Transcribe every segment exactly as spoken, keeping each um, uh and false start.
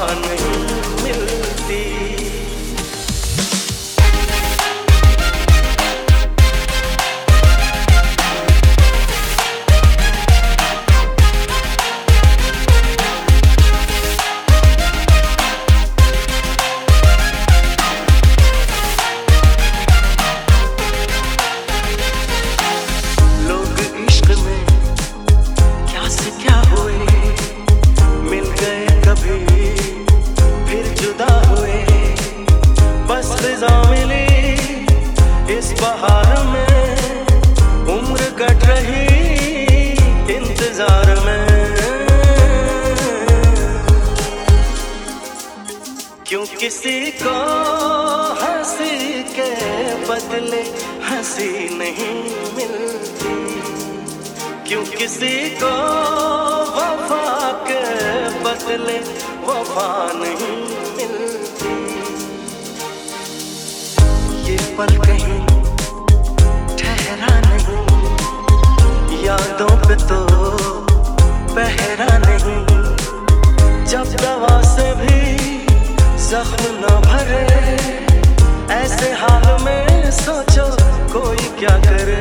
नहीं मिलती। इस बहार में उम्र कट रही इंतजार में, क्यों किसी को हंसी के बदले हंसी नहीं मिलती, क्यों किसी को वफा के बदले वफा नहीं मिलती। ये पल कहीं ठहरा नहीं, यादों पे तो पहरा नहीं, जब दवा से भी जख्म न भरे, ऐसे हाल में सोचो कोई क्या करे।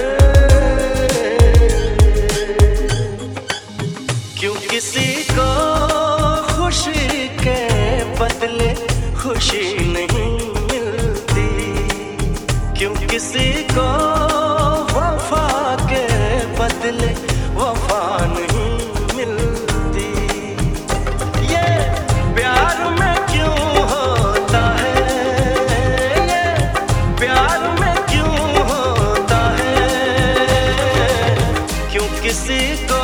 क्यों किसी को खुशी के बदले खुशी नहीं, क्यों किसी को वफा के बदले वफा नहीं मिलती। ये प्यार में क्यों होता है, ये प्यार में क्यों होता है, क्यों किसी को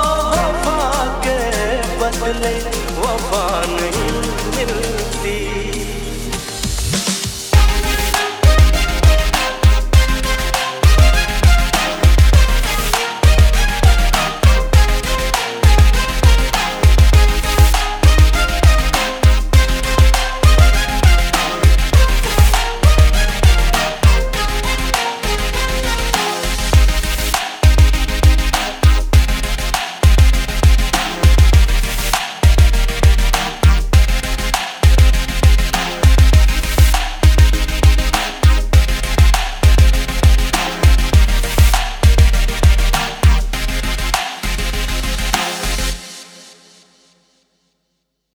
वफा के बदले वफा नहीं मिलती।